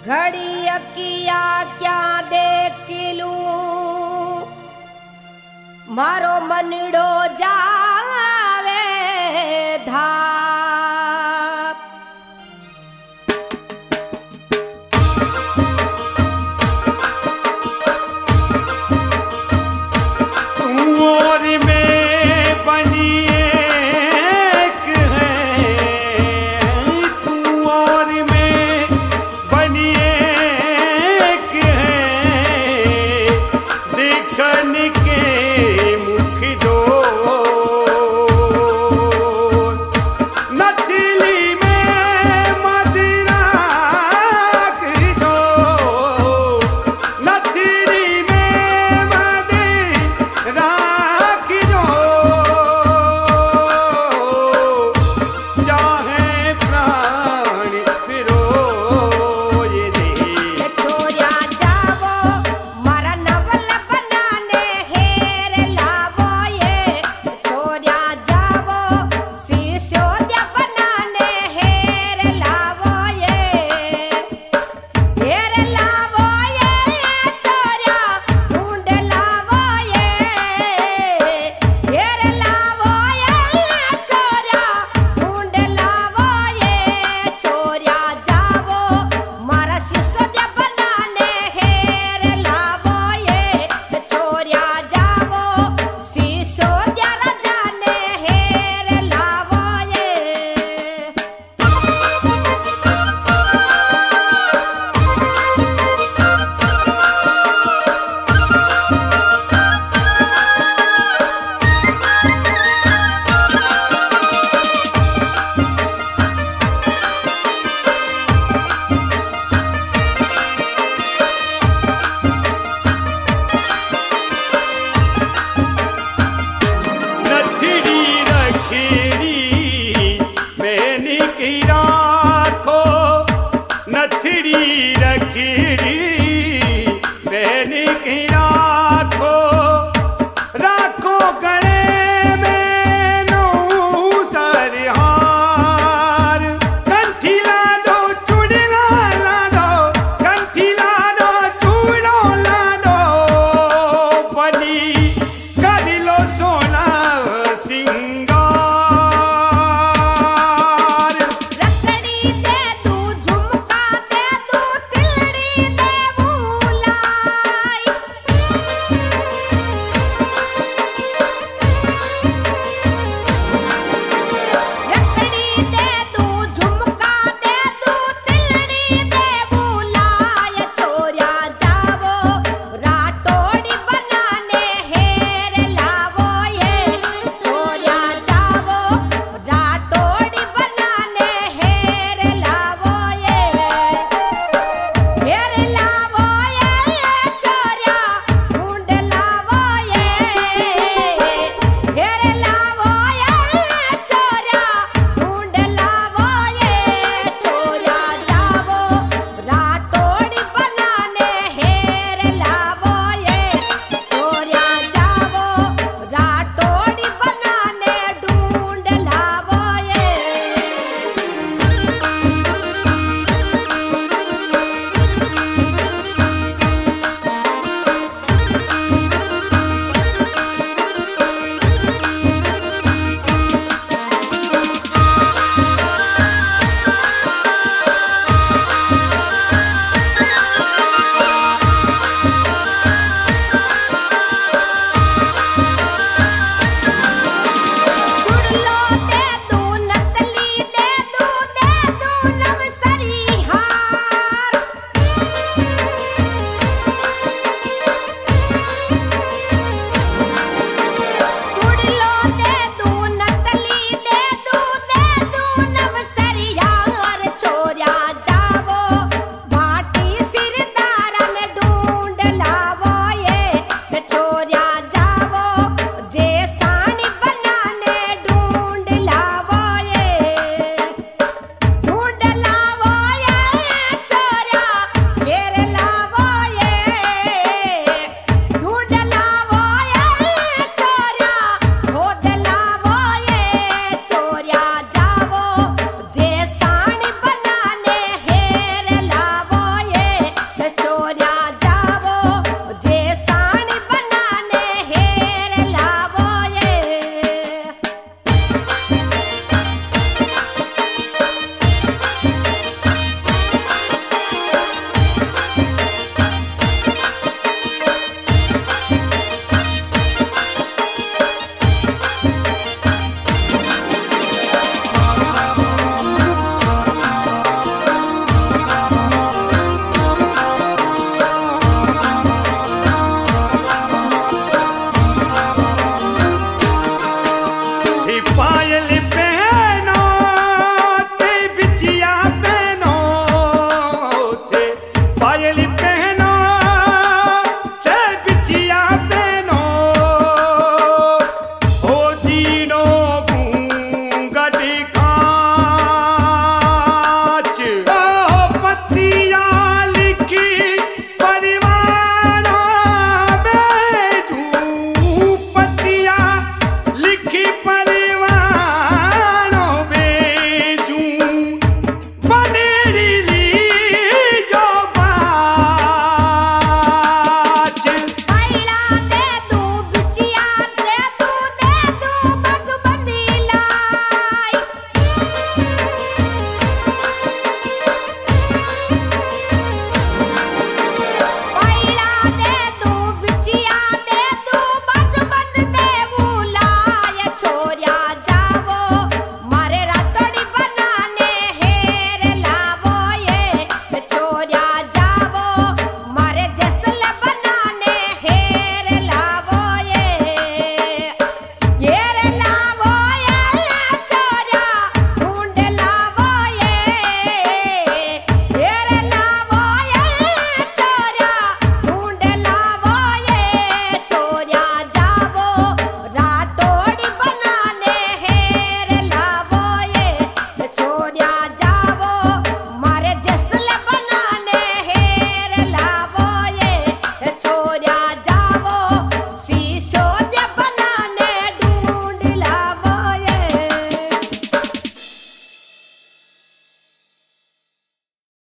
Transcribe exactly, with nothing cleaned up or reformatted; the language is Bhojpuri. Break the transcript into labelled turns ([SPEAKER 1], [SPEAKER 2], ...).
[SPEAKER 1] घड़ी अकिया क्या देख लूं मारो मनड़ो जावे धाप।
[SPEAKER 2] कुंवर में बनी एक है, कुंवर में बनी एक है, देखन के मुख दो नथली में मदिरा की जो, नथली में मदिरा की जो, चाहे प्राण पिरोए दे।
[SPEAKER 1] छोरिया जावो मारा नवल बनाने हेर लावो ये, छोरिया जावो सिसोदिया बनाने हेर लावो ये, हेर लावो ये छोरिया ढूंढ लावो ये, हेर लावो ये छोरिया ढूंढ लावो ये, छोरिया जावो मारा सिसोदिया बनाने हेर लावो ये, छोरिया जावो सिसोदिया राजाने हेर लावो ये।
[SPEAKER 2] नथड़ी रखेरी मैंने की राखो, नथड़ी रखेरी